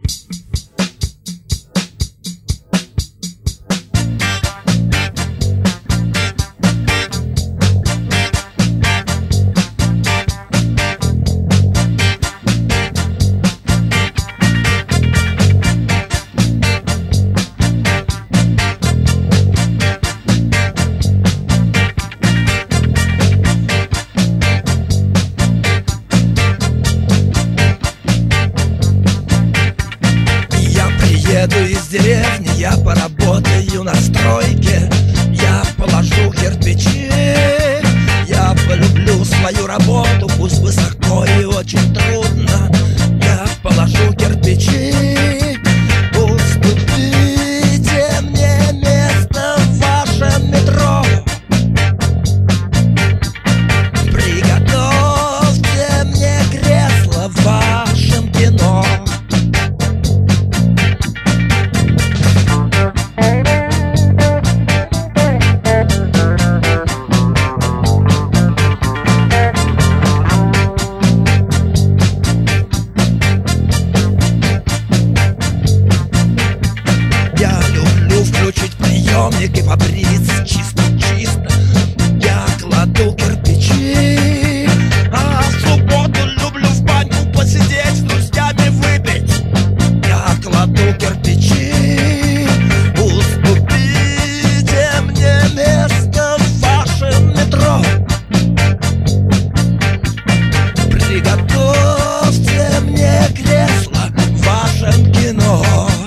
Из деревни я поработаю на стройке, я положу кирпичи, я полюблю свою работу, пусть высоко и очень трудно. Я положу кирпичи, уступите мне место в вашем метро, приготовьте мне кресло в вашем кино. Я люблю включить приемник и побриться чисто-чисто. Я кладу кирпичи, а в субботу люблю в баньку посидеть, с друзьями выпить. Я кладу кирпичи, уступите мне место в вашем метро, приготовьте мне кресло в вашем кино.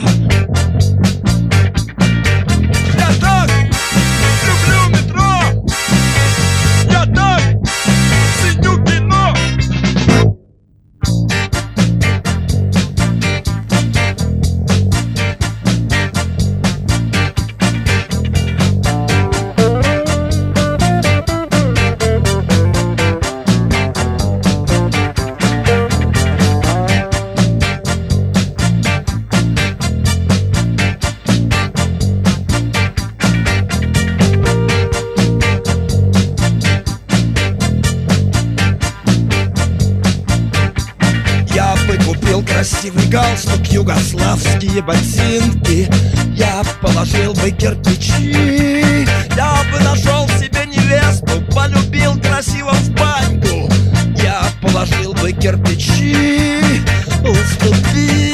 Купил красивый галстук, югославские ботинки, я положил бы кирпичи, я бы нашел себе невесту, полюбил красиво в баньку. Я положил бы кирпичи, уступил